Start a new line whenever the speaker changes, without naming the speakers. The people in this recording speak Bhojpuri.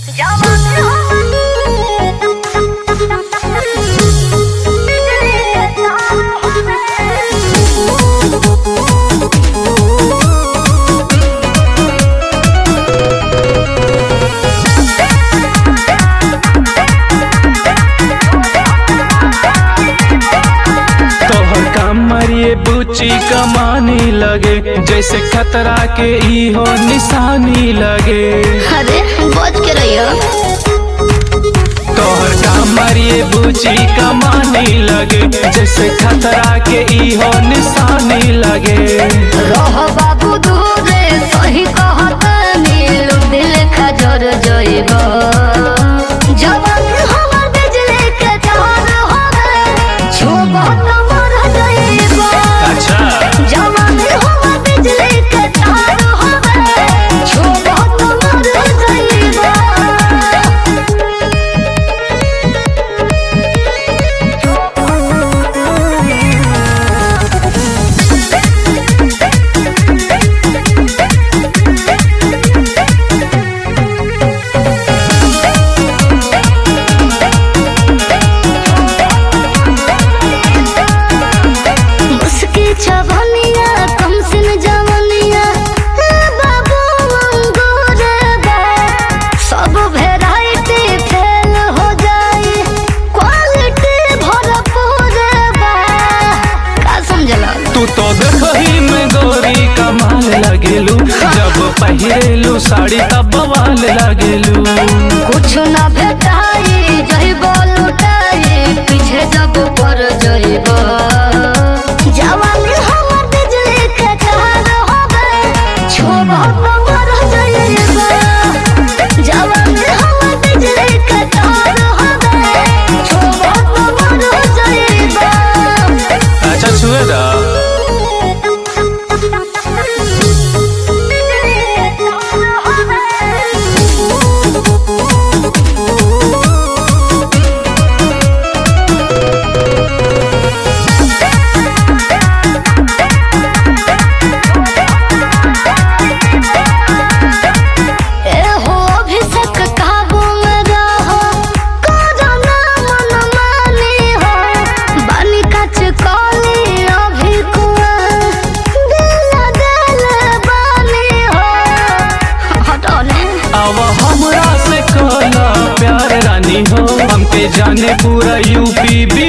ये बुच्ची कमानी लगे जैसे खतरा के ई हो निशानी लगे।
अरे बच के रहियो।
तोहर कामर ये बुच्ची कमानी लगे जैसे खतरा के ई हो निशानी लगे।
रह बाबू दूरे सही कहतनी दिल खजर जइबो। जवान हमर बिजली के तार होवे छुबो त मर जइबो।
अच्छा
जवान हमर बिजली के तार होवे छुबो त मर जइबो। छवनिया कमसिन जवनिया बाबू अंगूर बा सब वैरायटी फेल हो जाए क्वालिटी भरपूर बा। का समझला
तू तो देखही में गोरी कमाल लगेलू जब पहिरेलू साड़ी तब बवाल लगेलू।
कुछ ना भेटाई जइबो लुटाई पीछे जब पर जइबो। जवान हमर बिजली के तार होवे छुबो त मर जइबो। जवान हमर बिजली के तार होवे छुबो त मर जइबो।
अच्छा छुए दा हमके जाने पूरा यूपी